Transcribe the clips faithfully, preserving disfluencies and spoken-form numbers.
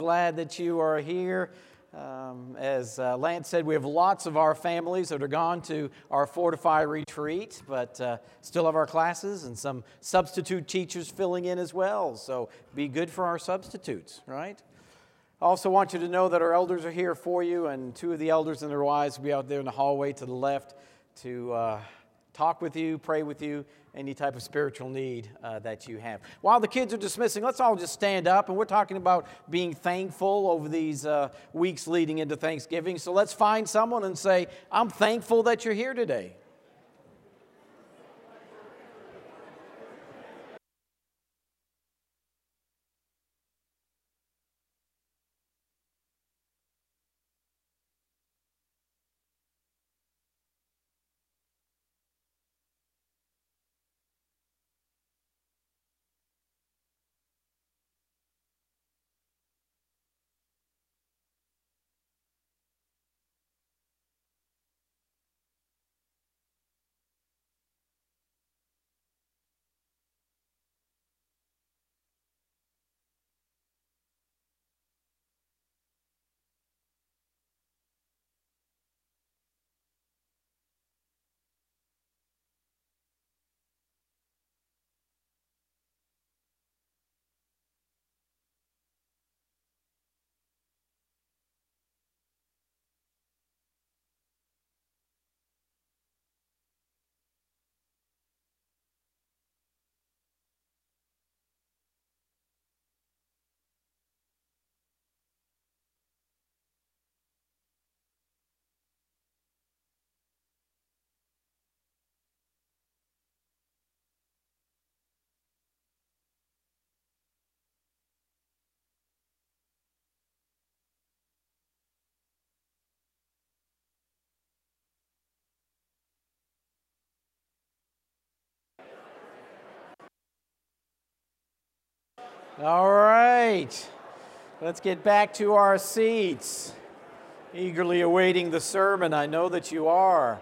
glad that you are here. Um, as uh, Lance said, we have lots of our families that are gone to our Fortify retreat, but uh, still have our classes and some substitute teachers filling in as well. So be good for our substitutes, right? I also want you to know that our elders are here for you, and two of the elders and their wives will be out there in the hallway to the left to uh, talk with you, pray with you, any type of spiritual need uh, that you have. While the kids are dismissing, let's all just stand up, and we're talking about being thankful over these uh, weeks leading into Thanksgiving. So let's find someone and say, I'm thankful that you're here today. All right, let's get back to our seats. Eagerly awaiting the sermon, I know that you are.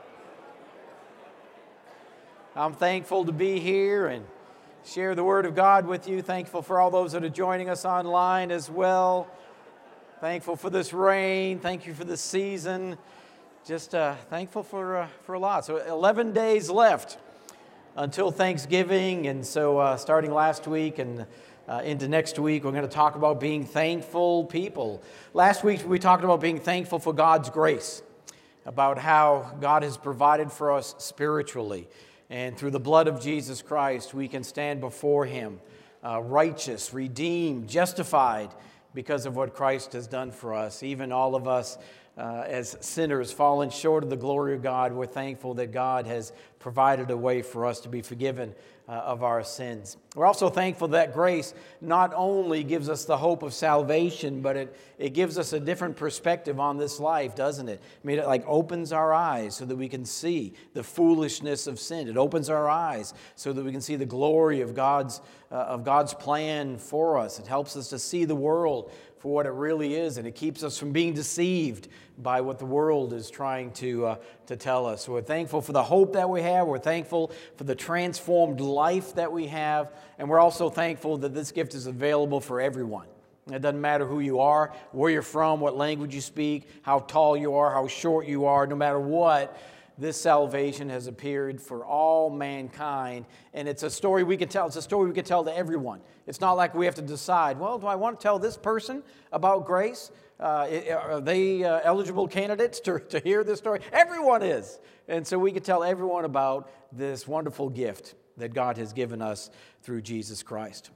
I'm thankful to be here and share the Word of God with you. Thankful for all those that are joining us online as well. Thankful for this rain. Thank you for this season. Just uh, thankful for uh, for a lot. So eleven days left until Thanksgiving, and so uh, starting last week and Uh, into next week, we're going to talk about being thankful people. Last week, we talked about being thankful for God's grace, about how God has provided for us spiritually. And through the blood of Jesus Christ, we can stand before Him, uh, righteous, redeemed, justified, because of what Christ has done for us. Even all of us uh, as sinners fallen short of the glory of God, we're thankful that God has provided a way for us to be forgiven uh, of our sins. We're also thankful that grace not only gives us the hope of salvation, but it, it gives us a different perspective on this life, doesn't it? I mean, it like opens our eyes so that we can see the foolishness of sin. It opens our eyes so that we can see the glory of God's uh, of God's plan for us. It helps us to see the world for what it really is, and it keeps us from being deceived by what the world is trying to uh, to tell us. So we're thankful for the hope that we have. We're thankful for the transformed life that we have, and we're also thankful that this gift is available for everyone. It doesn't matter who you are, where you're from, what language you speak, how tall you are, how short you are, no matter what. This salvation has appeared for all mankind, and it's a story we can tell. It's a story we can tell to everyone. It's not like we have to decide, well, do I want to tell this person about grace? Uh, are they uh, eligible candidates to, to hear this story? Everyone is. And so we can tell everyone about this wonderful gift that God has given us through Jesus Christ.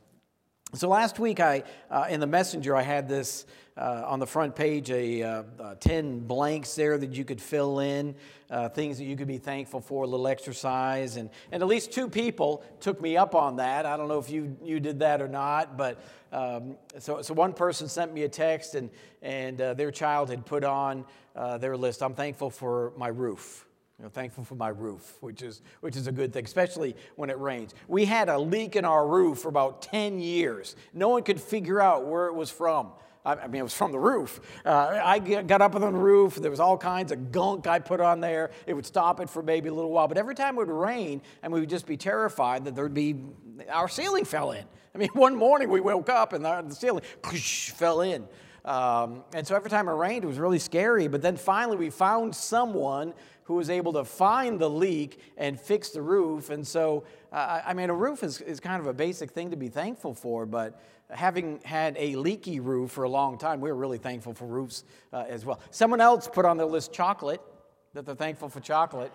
So last week, I uh, in the messenger, I had this uh, on the front page, a uh, uh, ten blanks there that you could fill in, uh, things that you could be thankful for, a little exercise, and and at least two people took me up on that. I don't know if you you did that or not, but um, so so one person sent me a text, and and uh, their child had put on uh, their list. I'm thankful for my roof. You know, thankful for my roof, which is which is a good thing, especially when it rains. We had a leak in our roof for about ten years. No one could figure out where it was from. I, I mean, it was from the roof. Uh, I got up on the roof. There was all kinds of gunk I put on there. It would stop it for maybe a little while. But every time it would rain, and we would just be terrified that there would be, our ceiling fell in. I mean, one morning we woke up and the ceiling whoosh, fell in. Um, and so every time it rained, it was really scary. But then finally we found someone who was able to find the leak and fix the roof. And so, uh, I mean, a roof is, is kind of a basic thing to be thankful for, but having had a leaky roof for a long time, we were really thankful for roofs uh, as well. Someone else put on their list chocolate, that they're thankful for chocolate.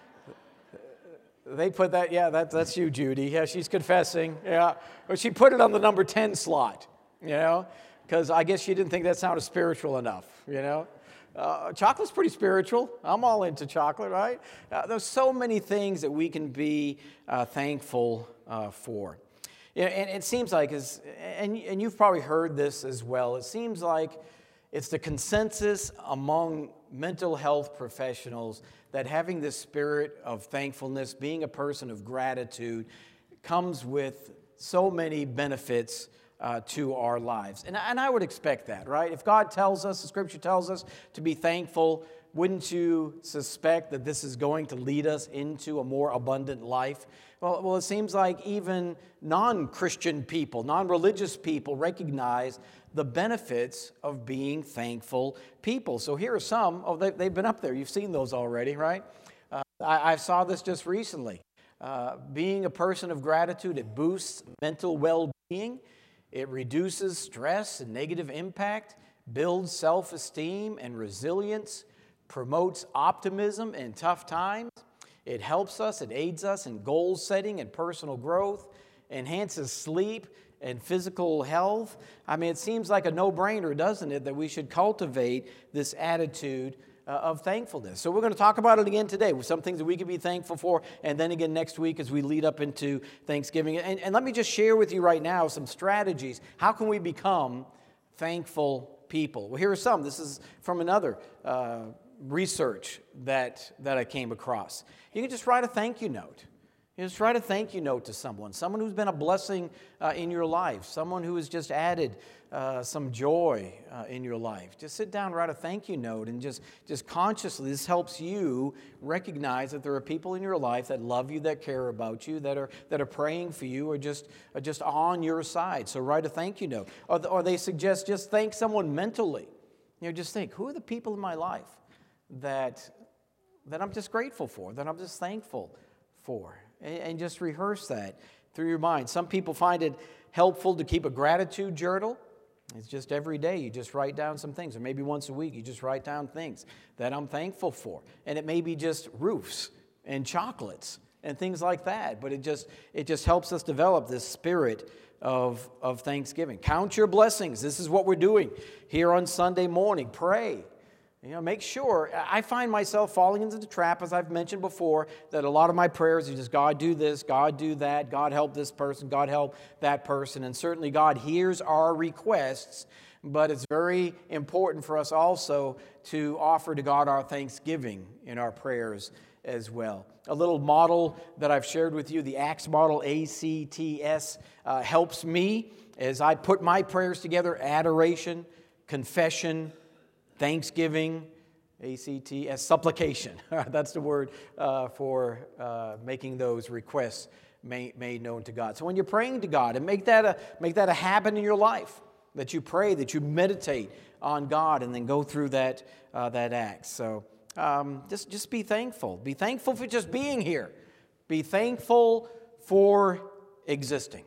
They put that, yeah, that, that's you, Judy. Yeah, she's confessing. Yeah, but she put it on the number ten slot, you know, because I guess she didn't think that sounded spiritual enough, you know. Uh, chocolate's pretty spiritual. I'm all into chocolate, right? Uh, there's so many things that we can be uh, thankful uh, for. And it seems like, as, and, and you've probably heard this as well, it seems like it's the consensus among mental health professionals that having this spirit of thankfulness, being a person of gratitude, comes with so many benefits Uh, to our lives. And, and I would expect that, right? If God tells us, the Scripture tells us to be thankful, wouldn't you suspect that this is going to lead us into a more abundant life? Well, well, it seems like even non-Christian people, non-religious people recognize the benefits of being thankful people. So here are some. Oh, they, they've been up there. You've seen those already, right? Uh, I, I saw this just recently. Uh, being a person of gratitude, it boosts mental well-being. It reduces stress and negative impact, builds self-esteem and resilience, promotes optimism in tough times. It helps us, it aids us in goal setting and personal growth, enhances sleep and physical health. I mean, it seems like a no-brainer, doesn't it, that we should cultivate this attitude uh, of thankfulness. So we're going to talk about it again today with some things that we can be thankful for, and then again next week as we lead up into Thanksgiving. And, and let me just share with you right now some strategies. How can we become thankful people? Well, here are some. This is from another uh, research that, that I came across. You can just write a thank you note. You just write a thank you note to someone, someone who's been a blessing uh, in your life, someone who has just added uh, some joy uh, in your life. Just sit down, write a thank you note, and just, just consciously, this helps you recognize that there are people in your life that love you, that care about you, that are that are praying for you, or just, are just on your side. So write a thank you note. Or, or they suggest just thank someone mentally. You know, just think, who are the people in my life that, that I'm just grateful for, that I'm just thankful for? And just rehearse that through your mind. Some people find it helpful to keep a gratitude journal. It's just every day you just write down some things, or maybe once a week you just write down things that I'm thankful for. And it may be just roofs and chocolates and things like that, but it just it just helps us develop this spirit of, of thanksgiving. Count your blessings. This is what we're doing here on Sunday morning. Pray. You know, make sure. I find myself falling into the trap, as I've mentioned before, that a lot of my prayers are just, God, do this, God, do that, God, help this person, God, help that person. And certainly God hears our requests, but it's very important for us also to offer to God our thanksgiving in our prayers as well. A little model that I've shared with you, the ACTS model, A C T S, uh, helps me as I put my prayers together: adoration, confession, thanksgiving, A C T S, supplication. That's the word uh, for uh, making those requests made, made known to God. So when you're praying to God, and make that a make that a habit in your life, that you pray, that you meditate on God, and then go through that uh, that act. So um, just just be thankful. Be thankful for just being here. Be thankful for existing.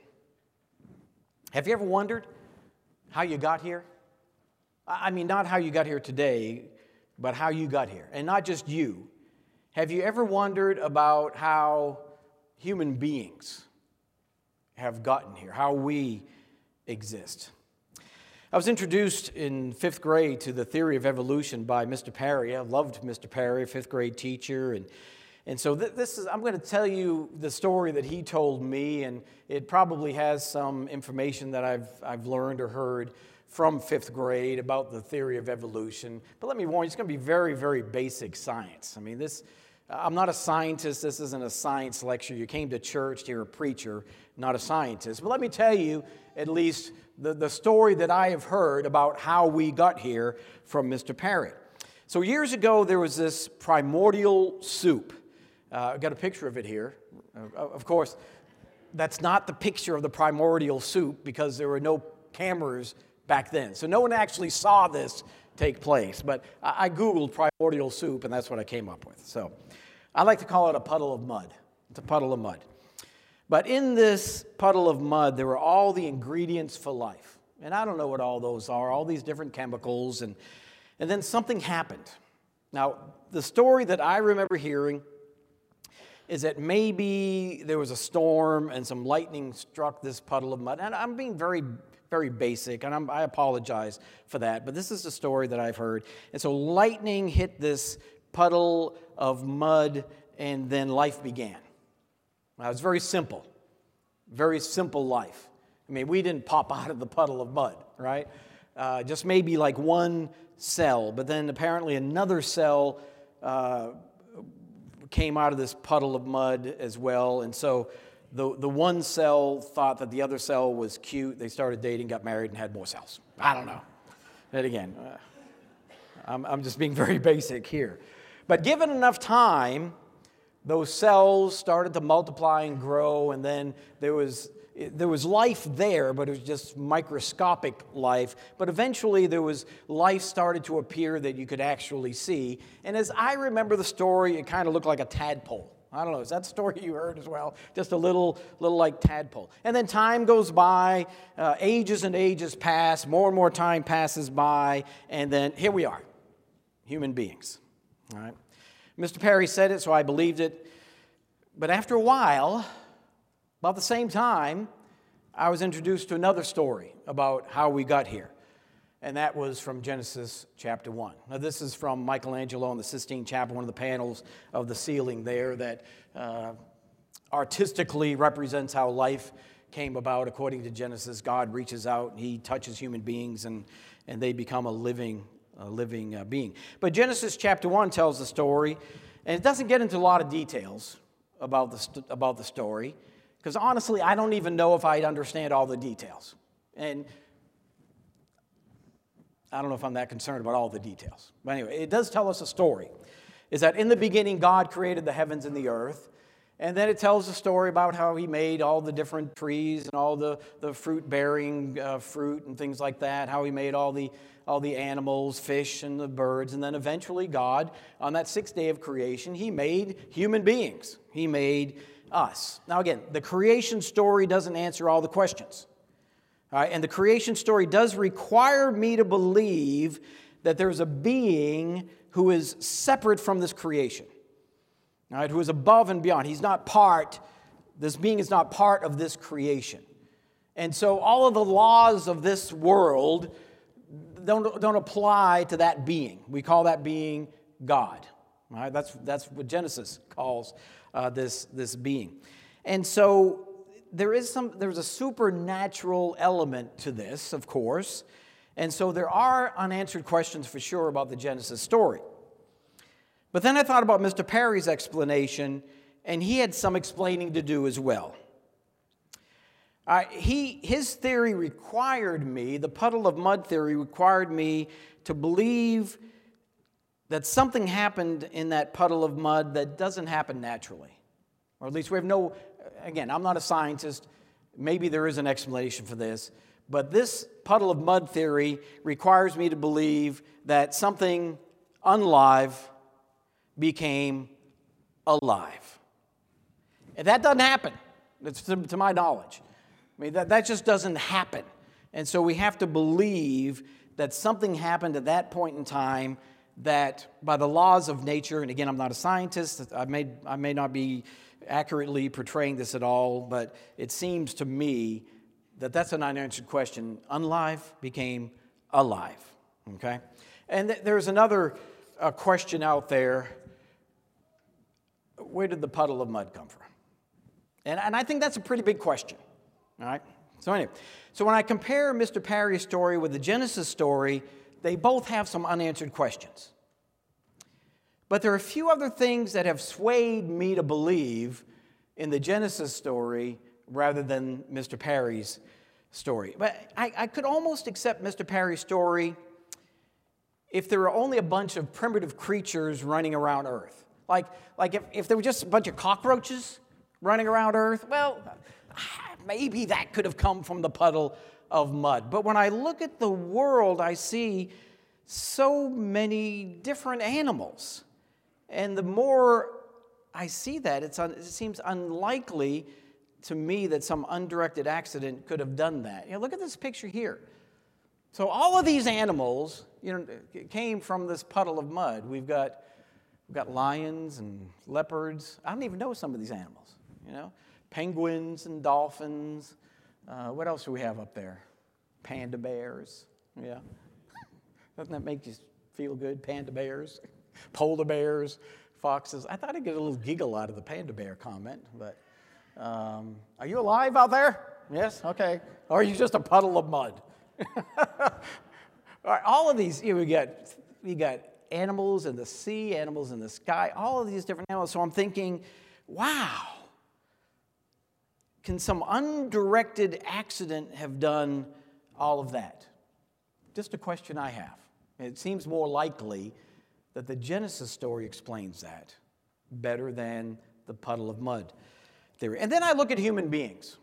Have you ever wondered how you got here? I mean, not how you got here today, but how you got here. And not just you. Have you ever wondered about how human beings have gotten here, how we exist? I was introduced in fifth grade to the theory of evolution by Mister Perry. I loved Mister Perry, fifth grade teacher. And, and so th- this is, I'm going to tell you the story that he told me, and it probably has some information that I've, I've learned or heard from fifth grade about the theory of evolution. But let me warn you, it's going to be very, very basic science. I mean, this, I'm not a scientist. This isn't a science lecture. You came to church to hear a preacher, not a scientist. But let me tell you, at least, the, the story that I have heard about how we got here from Mister Perry. So years ago, there was this primordial soup. Uh, I've got a picture of it here. Uh, of course, that's not the picture of the primordial soup, because there were no cameras back then. So no one actually saw this take place. But I, I Googled primordial soup, and that's what I came up with. So I like to call it a puddle of mud. It's a puddle of mud. But in this puddle of mud, there were all the ingredients for life. And I don't know what all those are, all these different chemicals. And, and then something happened. Now, the story that I remember hearing is that maybe there was a storm and some lightning struck this puddle of mud. And I'm being very, very basic, and I'm, I apologize for that. But this is the story that I've heard. And so lightning hit this puddle of mud, and then life began. Now, it's very simple. Very simple life. I mean, we didn't pop out of the puddle of mud, right? Uh, just maybe like one cell, but then apparently another cell uh, came out of this puddle of mud as well. And so the, the one cell thought that the other cell was cute. They started dating, got married, and had more cells. I don't know. But again, uh, I'm, I'm just being very basic here. But given enough time, those cells started to multiply and grow, and then there was there was life there, but it was just microscopic life. But eventually there was life started to appear that you could actually see. And as I remember the story, it kind of looked like a tadpole. I don't know, is that story you heard as well? Just a little, little like tadpole. And then time goes by, uh, ages and ages pass, more and more time passes by, and then here we are, human beings. All right. Mister Perry said it, so I believed it. But after a while, about the same time, I was introduced to another story about how we got here. And that was from Genesis chapter one. Now, this is from Michelangelo in the Sistine Chapel, one of the panels of the ceiling there that uh, artistically represents how life came about. According to Genesis, God reaches out and he touches human beings, and, and they become a living, a living uh, being. But Genesis chapter one tells the story, and it doesn't get into a lot of details about the, st- about the story, because honestly, I don't even know if I'd understand all the details. And I don't know if I'm that concerned about all the details. But anyway, it does tell us a story. Is that in the beginning, God created the heavens and the earth. And then it tells a story about how he made all the different trees and all the, the fruit-bearing uh, fruit and things like that, how he made all the, all the animals, fish and the birds. And then eventually God, on that sixth day of creation, he made human beings. He made us. Now again, the creation story doesn't answer all the questions. All right, and the creation story does require me to believe that there's a being who is separate from this creation. All right, who is above and beyond. He's not part, this being is not part of this creation. And so all of the laws of this world don't, don't apply to that being. We call that being God. All right, that's, that's what Genesis calls uh, this, this being. And so there is some, there's a supernatural element to this, of course. And so there are unanswered questions for sure about the Genesis story. But then I thought about Mister Perry's explanation, and he had some explaining to do as well. Uh, he, his theory required me, the puddle of mud theory required me to believe that something happened in that puddle of mud that doesn't happen naturally. Or at least we have no, again, I'm not a scientist. Maybe there is an explanation for this. But this puddle of mud theory requires me to believe that something unlive became alive. And that doesn't happen, it's to, to my knowledge. I mean, that, that just doesn't happen. And so we have to believe that something happened at that point in time that by the laws of nature, and again, I'm not a scientist, I may, I may not be accurately portraying this at all, but it seems to me that that's an unanswered question. Unlive became alive, okay? And th- there's another uh, question out there. Where did the puddle of mud come from? And, and I think that's a pretty big question, all right? So anyway, so when I compare Mister Perry's story with the Genesis story, they both have some unanswered questions. But there are a few other things that have swayed me to believe in the Genesis story rather than Mister Perry's story. But I, I could almost accept Mister Perry's story if there were only a bunch of primitive creatures running around Earth. Like, like if, if there were just a bunch of cockroaches running around Earth, well, maybe that could have come from the puddle of mud. But when I look at the world, I see so many different animals. And the more I see that, it's un, it seems unlikely to me that some undirected accident could have done that. You know, look at this picture here. So all of these animals, you know, came from this puddle of mud. We've got we've got lions and leopards. I don't even know some of these animals. You know, penguins and dolphins. Uh, what else do we have up there? Panda bears. Yeah, doesn't that make you feel good? Panda bears, polar bears, foxes. I thought I'd get a little giggle out of the panda bear comment, but. Um, are you alive out there? Yes? Okay. Or are you just a puddle of mud? All right, all of these, you know, we got, we got animals in the sea, animals in the sky, all of these different animals. So I'm thinking, wow, can some undirected accident have done all of that? Just a question I have. It seems more likely that the Genesis story explains that better than the puddle of mud theory. And then I look at human beings.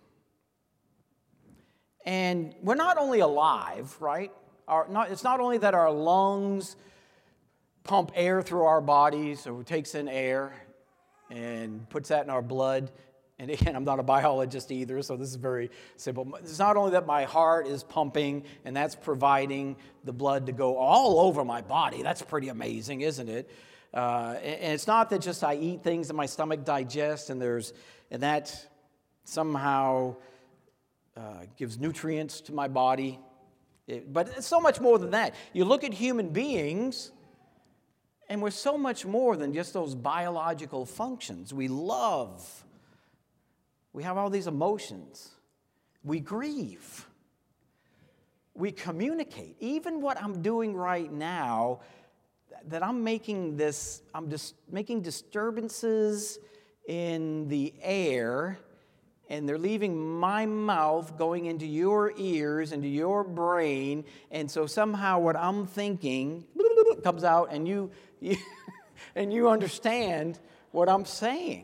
And we're not only alive, right? Our, not, it's not only that our lungs pump air through our bodies, or it takes in air and puts that in our blood. And again, I'm not a biologist either, so this is very simple. It's not only that my heart is pumping, and that's providing the blood to go all over my body. That's pretty amazing, isn't it? Uh, and it's not that just I eat things that my stomach digests, and there's and that somehow uh, gives nutrients to my body. It, but it's so much more than that. You look at human beings, and we're so much more than just those biological functions. We love. We have all these emotions. We grieve. We communicate. Even what I'm doing right now, that I'm making this, I'm just making disturbances in the air, and they're leaving my mouth going into your ears, into your brain, and so somehow what I'm thinking comes out, and you, you and you understand what I'm saying.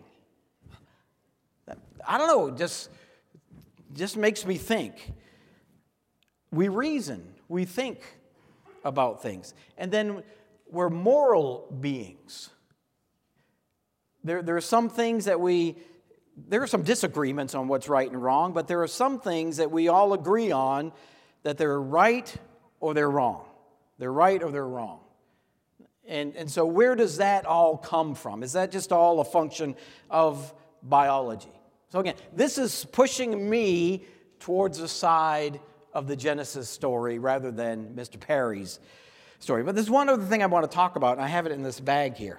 I don't know, just, just makes me think. We reason, we think about things. And then we're moral beings. There, there are some things that we, there are some disagreements on what's right and wrong, but there are some things that we all agree on that they're right or they're wrong. They're right or they're wrong. And, and so where does that all come from? Is that just all a function of biology? So again, this is pushing me towards the side of the Genesis story rather than Mister Perry's story. But there's one other thing I want to talk about, and I have it in this bag here.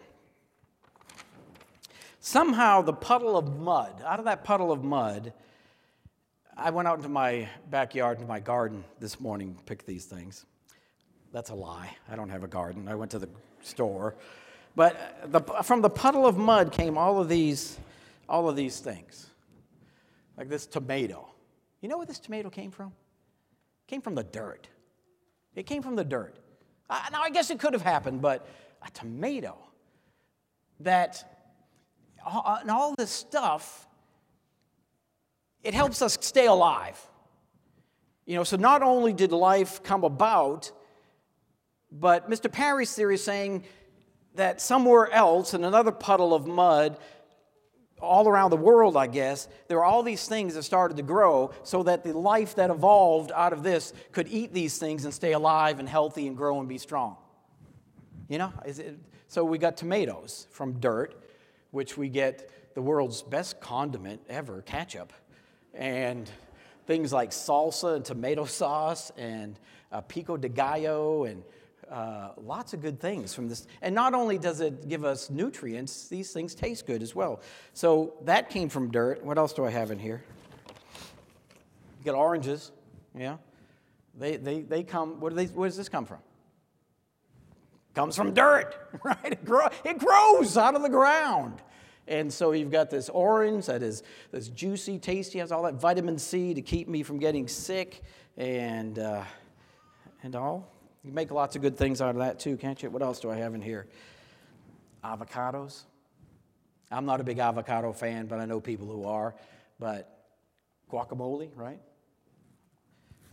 Somehow the puddle of mud, out of that puddle of mud, I went out into my backyard, into my garden this morning to pick these things. That's a lie. I don't have a garden. I went to the store. But the, from the puddle of mud came all of these, all of these things. Like this tomato. You know where this tomato came from? It came from the dirt. It came from the dirt. Uh, now, I guess it could have happened, but a tomato that, uh, and all this stuff, it helps us stay alive. You know, so not only did life come about, but Mister Perry's theory is saying that somewhere else, in another puddle of mud, all around the world, I guess, there were all these things that started to grow so that the life that evolved out of this could eat these things and stay alive and healthy and grow and be strong. You know? Is it, so we got tomatoes from dirt, which we get the world's best condiment ever, ketchup, and things like salsa and tomato sauce and uh, pico de gallo and Uh, lots of good things from this. And not only does it give us nutrients, these things taste good as well. So that came from dirt. What else do I have in here? You got oranges, yeah. They they they come, where, do they, where does this come from? Comes from dirt, right? It, grow, it grows out of the ground. And so you've got this orange that is that's juicy, tasty, has all that vitamin C to keep me from getting sick and uh, and all. You make lots of good things out of that too, can't you? What else do I have in here? Avocados. I'm not a big avocado fan, but I know people who are. But guacamole, right?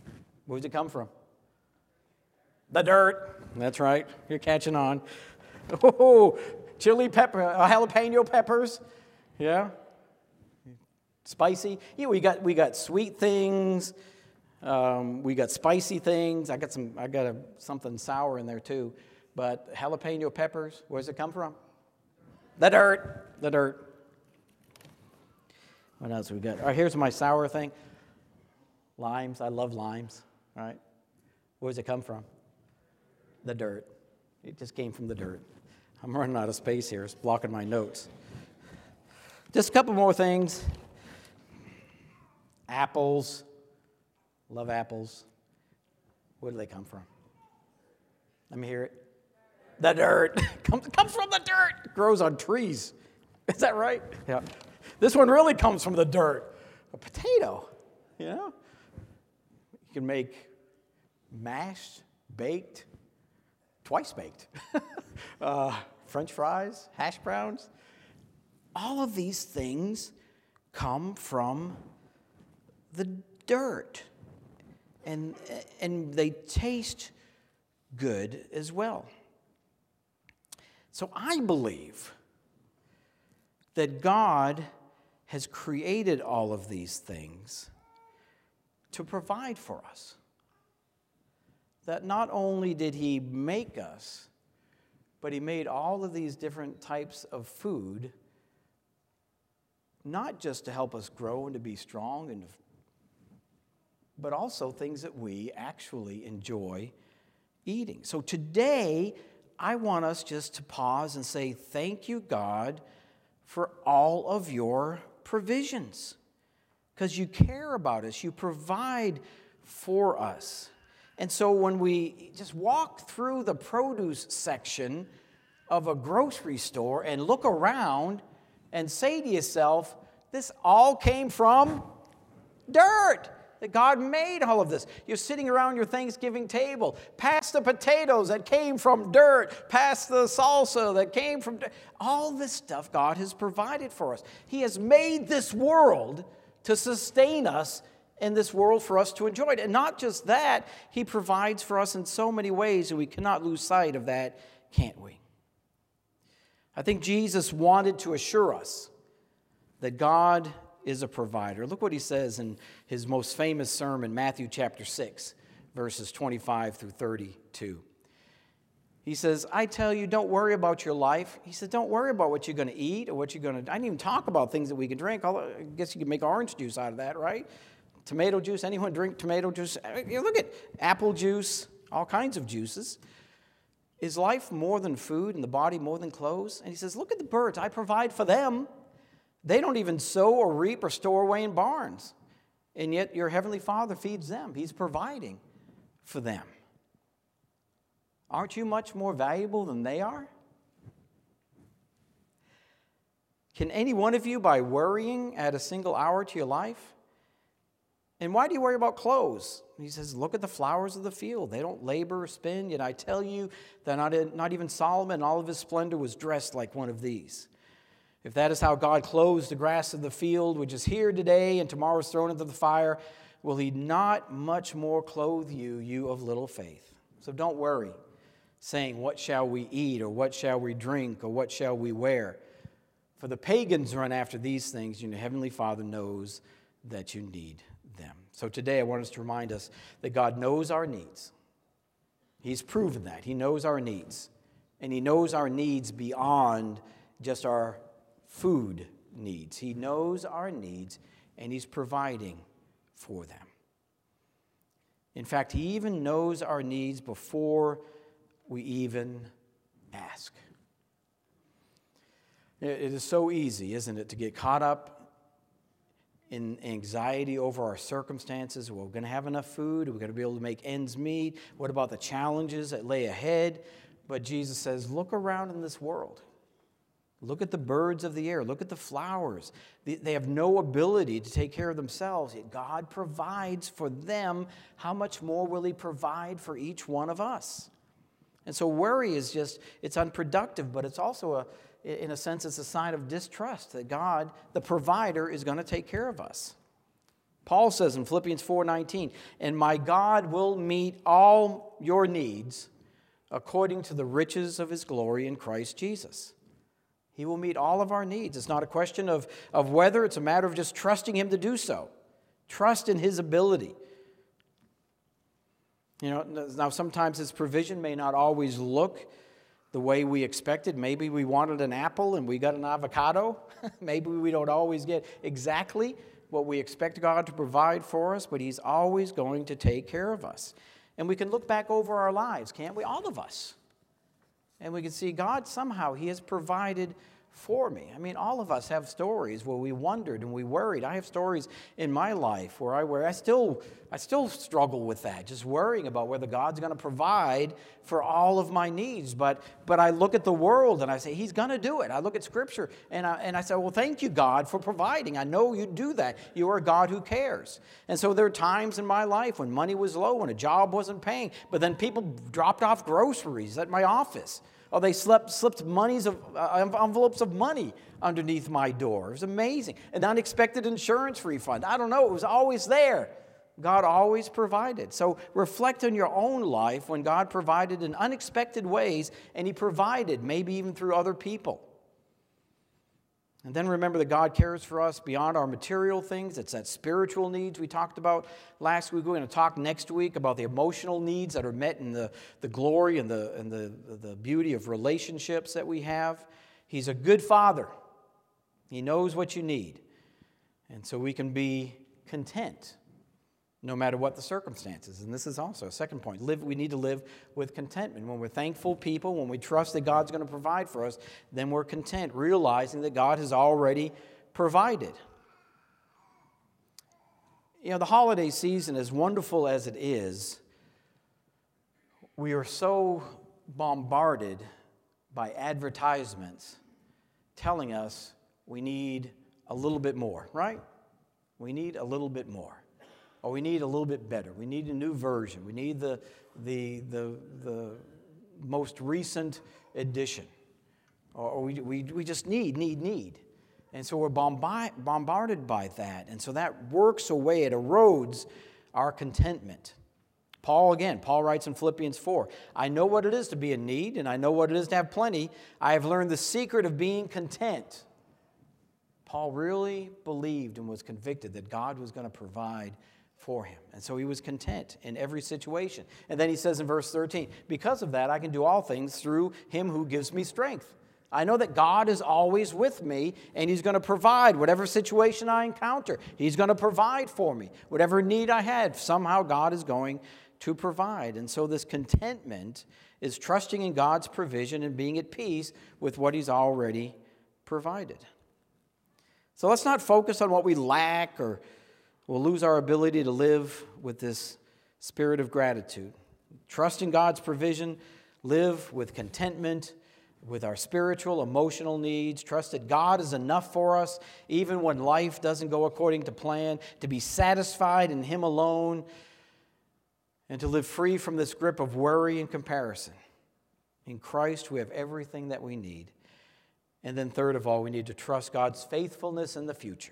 Where does it come from? The dirt. That's right. You're catching on. Oh, chili pepper, uh, jalapeno peppers. Yeah. Spicy. Yeah, we got we got sweet things. Um, we got spicy things. I got some. I got a, something sour in there too. But jalapeno peppers. Where does it come from? The dirt. The dirt. What else we got? All right, here's my sour thing. Limes. I love limes. All right. Where does it come from? The dirt. It just came from the dirt. I'm running out of space here. It's blocking my notes. Just a couple more things. Apples. Love apples. Where do they come from? Let me hear it. The dirt. comes, comes from the dirt. It grows on trees. Is that right? Yeah. This one really comes from the dirt. A potato. You know? You can make mashed, baked, twice baked. uh, French fries, hash browns. All of these things come from the dirt. And, and they taste good as well. So I believe that God has created all of these things to provide for us. That not only did he make us, but he made all of these different types of food, not just to help us grow and to be strong, and but also things that we actually enjoy eating. So today, I want us just to pause and say, thank you, God, for all of your provisions. Because you care about us. You provide for us. And so when we just walk through the produce section of a grocery store and look around and say to yourself, this all came from dirt. That God made all of this. You're sitting around your Thanksgiving table. Past the potatoes that came from dirt. Past the salsa that came from dirt. All this stuff God has provided for us. He has made this world to sustain us in this world for us to enjoy it. And not just that, he provides for us in so many ways, and we cannot lose sight of that, can't we? I think Jesus wanted to assure us that God is a provider. Look what he says in his most famous sermon, Matthew chapter six, verses twenty-five through thirty-two. He says, I tell you, don't worry about your life. He said, don't worry about what you're going to eat or what you're going to... I didn't even talk about things that we can drink. I guess you could make orange juice out of that, right? Tomato juice. Anyone drink tomato juice? You look at apple juice, all kinds of juices. Is life more than food and the body more than clothes? And he says, look at the birds. I provide for them. They don't even sow or reap or store away in barns. And yet your heavenly Father feeds them. He's providing for them. Aren't you much more valuable than they are? Can any one of you, by worrying, add a single hour to your life? And why do you worry about clothes? He says, look at the flowers of the field. They don't labor or spin. Yet I tell you that not, not even Solomon in all of his splendor was dressed like one of these. If that is how God clothes the grass of the field, which is here today and tomorrow is thrown into the fire, will he not much more clothe you, you of little faith? So don't worry, saying, what shall we eat, or what shall we drink, or what shall we wear? For the pagans run after these things, and your heavenly Father knows that you need them. So today I want us to remind us that God knows our needs. He's proven that. He knows our needs. And he knows our needs beyond just our food needs. He knows our needs, and he's providing for them. In fact, he even knows our needs before we even ask. It is so easy, isn't it, to get caught up in anxiety over our circumstances. Well, we're going to have enough food. We're going to be able to make ends meet. What about the challenges that lay ahead? But Jesus says, look around in this world. Look at the birds of the air. Look at the flowers. They have no ability to take care of themselves, yet God provides for them. How much more will he provide for each one of us? And so worry is just, it's unproductive, but it's also, a, in a sense, it's a sign of distrust that God, the provider, is going to take care of us. Paul says in Philippians four nineteen, "And my God will meet all your needs according to the riches of his glory in Christ Jesus." He will meet all of our needs. It's not a question of, of whether, it's a matter of just trusting him to do so. Trust in his ability. You know, now sometimes his provision may not always look the way we expected. Maybe we wanted an apple and we got an avocado. Maybe we don't always get exactly what we expect God to provide for us, but he's always going to take care of us. And we can look back over our lives, can't we? All of us. And we can see God somehow, he has provided for me. I mean, all of us have stories where we wondered and we worried. I have stories in my life where I where I still I still struggle with that, just worrying about whether God's going to provide for all of my needs. But but I look at the world and I say, he's going to do it. I look at Scripture and I, and I say, well, thank you, God, for providing. I know you do that. You are a God who cares. And so there are times in my life when money was low and a job wasn't paying, but then people dropped off groceries at my office. Or they slipped, slipped monies of, uh, envelopes of money underneath my door. It was amazing. An unexpected insurance refund. I don't know. It was always there. God always provided. So reflect on your own life when God provided in unexpected ways, and he provided, maybe even through other people. And then remember that God cares for us beyond our material things. It's that spiritual needs we talked about last week. We're going to talk next week about the emotional needs that are met in the, the glory and, the, and the, the beauty of relationships that we have. He's a good father. He knows what you need. And so we can be content no matter what the circumstances. And this is also a second point. Live, we need to live with contentment. When we're thankful people, when we trust that God's going to provide for us, then we're content, realizing that God has already provided. You know, the holiday season, as wonderful as it is, we are so bombarded by advertisements telling us we need a little bit more, right? We need a little bit more. Or we need a little bit better. We need a new version. We need the, the, the, the most recent edition. Or, or we, we, we just need, need, need. And so we're bombi- bombarded by that. And so that works away. It erodes our contentment. Paul, again, Paul writes in Philippians four, "I know what it is to be in need, and I know what it is to have plenty. I have learned the secret of being content." Paul really believed and was convicted that God was going to provide for him. And so he was content in every situation. And then he says in verse thirteen, "Because of that, I can do all things through him who gives me strength." I know that God is always with me, and he's going to provide whatever situation I encounter. He's going to provide for me. Whatever need I had, somehow God is going to provide. And so this contentment is trusting in God's provision and being at peace with what he's already provided. So let's not focus on what we lack, or we'll lose our ability to live with this spirit of gratitude. Trust in God's provision, live with contentment with our spiritual, emotional needs. Trust that God is enough for us, even when life doesn't go according to plan, to be satisfied in him alone, and to live free from this grip of worry and comparison. In Christ, we have everything that we need. And then third of all, we need to trust God's faithfulness in the future.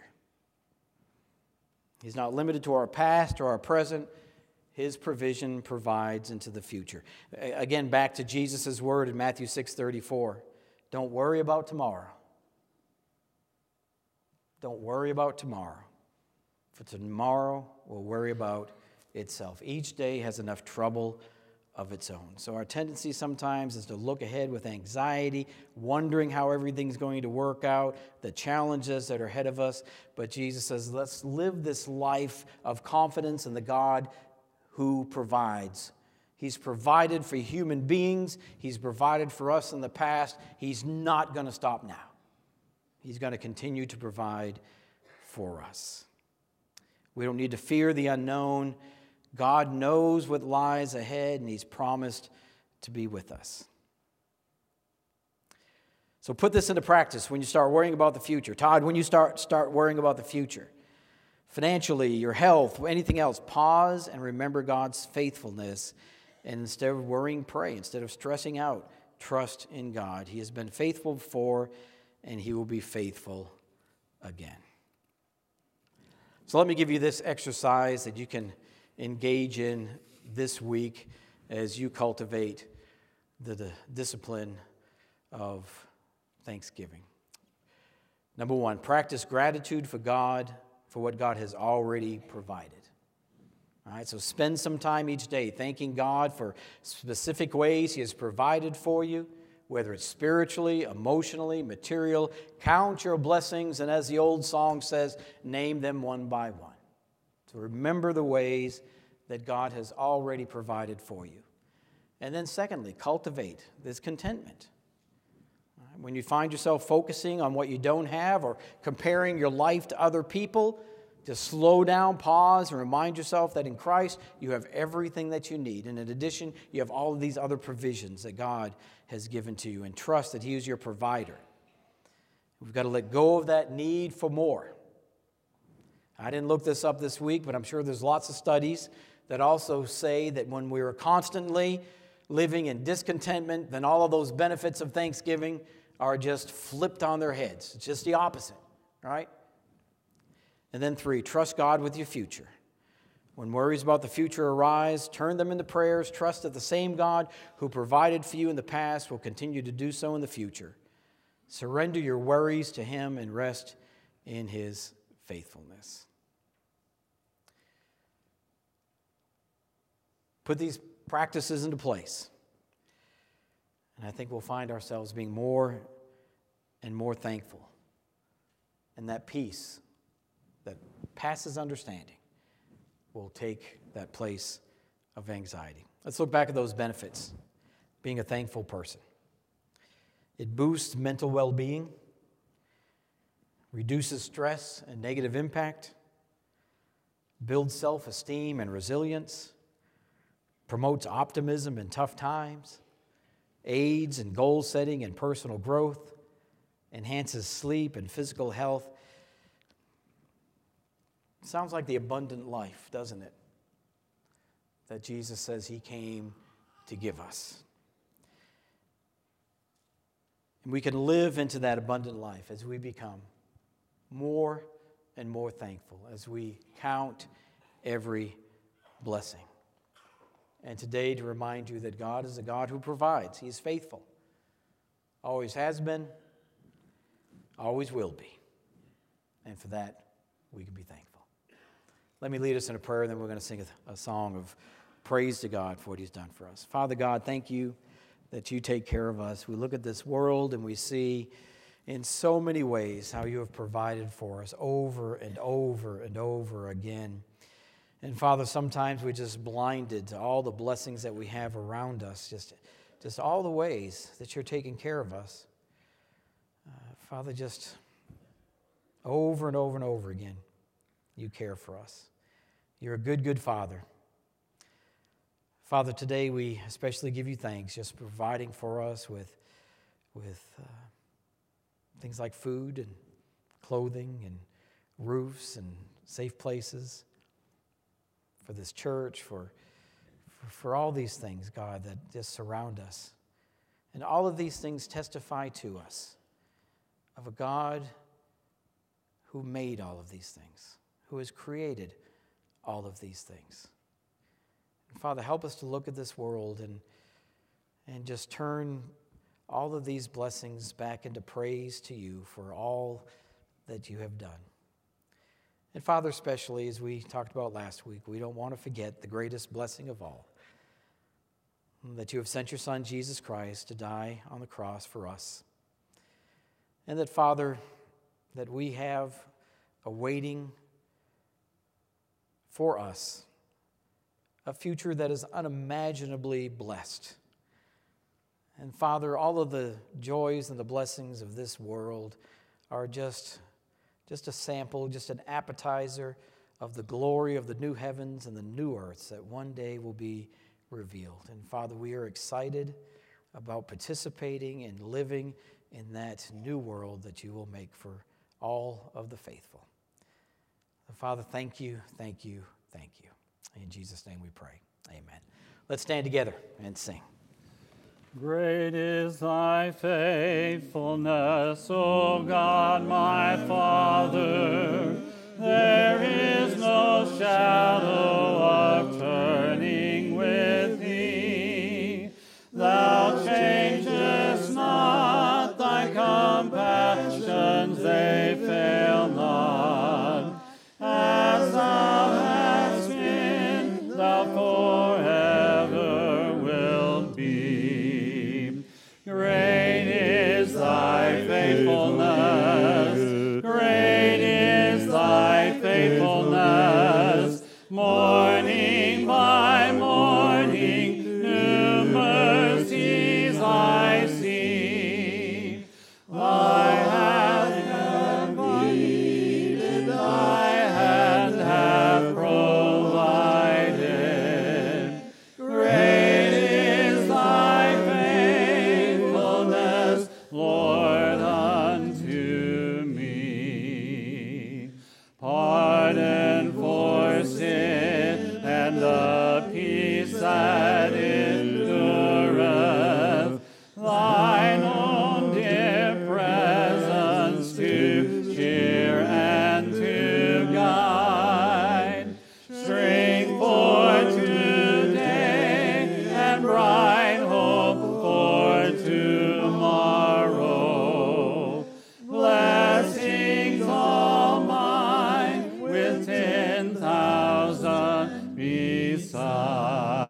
He's not limited to our past or our present. His provision provides into the future. Again, back to Jesus' word in Matthew six thirty-four. Don't worry about tomorrow. Don't worry about tomorrow. For tomorrow will worry about itself. Each day has enough trouble of its own. So our tendency sometimes is to look ahead with anxiety, wondering how everything's going to work out, the challenges that are ahead of us. But Jesus says, let's live this life of confidence in the God who provides. He's provided for human beings. He's provided for us in the past. He's not going to stop now. He's going to continue to provide for us. We don't need to fear the unknown. God knows what lies ahead, and he's promised to be with us. So put this into practice when you start worrying about the future. Todd, when you start, start worrying about the future, financially, your health, anything else, pause and remember God's faithfulness. And instead of worrying, pray. Instead of stressing out, trust in God. He has been faithful before, and he will be faithful again. So let me give you this exercise that you can engage in this week as you cultivate the, the discipline of thanksgiving. Number one, practice gratitude for God, for what God has already provided. All right, so spend some time each day thanking God for specific ways He has provided for you, whether it's spiritually, emotionally, material. Count your blessings, and as the old song says, name them one by one. So remember the ways that God has already provided for you. And then secondly, cultivate this contentment. When you find yourself focusing on what you don't have or comparing your life to other people, just slow down, pause, and remind yourself that in Christ you have everything that you need. And in addition, you have all of these other provisions that God has given to you, and trust that He is your provider. We've got to let go of that need for more. I didn't look this up this week, but I'm sure there's lots of studies that also say that when we are constantly living in discontentment, then all of those benefits of Thanksgiving are just flipped on their heads. It's just the opposite, right? And then three, trust God with your future. When worries about the future arise, turn them into prayers. Trust that the same God who provided for you in the past will continue to do so in the future. Surrender your worries to Him and rest in His faithfulness. Put these practices into place, and I think we'll find ourselves being more and more thankful. And that peace that passes understanding will take that place of anxiety. Let's look back at those benefits. Being a thankful person. It boosts mental well-being, reduces stress and negative impact, builds self-esteem and resilience, promotes optimism in tough times, aids in goal setting and personal growth, enhances sleep and physical health. Sounds like the abundant life, doesn't it? That Jesus says He came to give us. And we can live into that abundant life as we become more and more thankful, as we count every blessing. And today, to remind you that God is a God who provides. He is faithful. Always has been, always will be. And for that, we can be thankful. Let me lead us in a prayer, and then we're going to sing a, a song of praise to God for what He's done for us. Father God, thank You that You take care of us. We look at this world and we see in so many ways how You have provided for us over and over and over again. And Father, sometimes we're just blinded to all the blessings that we have around us, just, just all the ways that You're taking care of us. Uh, Father, just over and over and over again, You care for us. You're a good, good Father. Father, today we especially give You thanks just providing for us with, with uh, things like food and clothing and roofs and safe places, for this church, for, for, for all these things, God, that just surround us. And all of these things testify to us of a God who made all of these things, who has created all of these things. And Father, help us to look at this world and, and just turn all of these blessings back into praise to You for all that You have done. And Father, especially as we talked about last week, we don't want to forget the greatest blessing of all, that You have sent Your Son, Jesus Christ, to die on the cross for us. And that, Father, that we have awaiting for us a future that is unimaginably blessed. And Father, all of the joys and the blessings of this world are just Just a sample, just an appetizer of the glory of the new heavens and the new earths that one day will be revealed. And Father, we are excited about participating and living in that new world that You will make for all of the faithful. And Father, thank You, thank You, thank You. In Jesus' name we pray. Amen. Let's stand together and sing. Great is Thy faithfulness, O God, my Father, There is no shadow of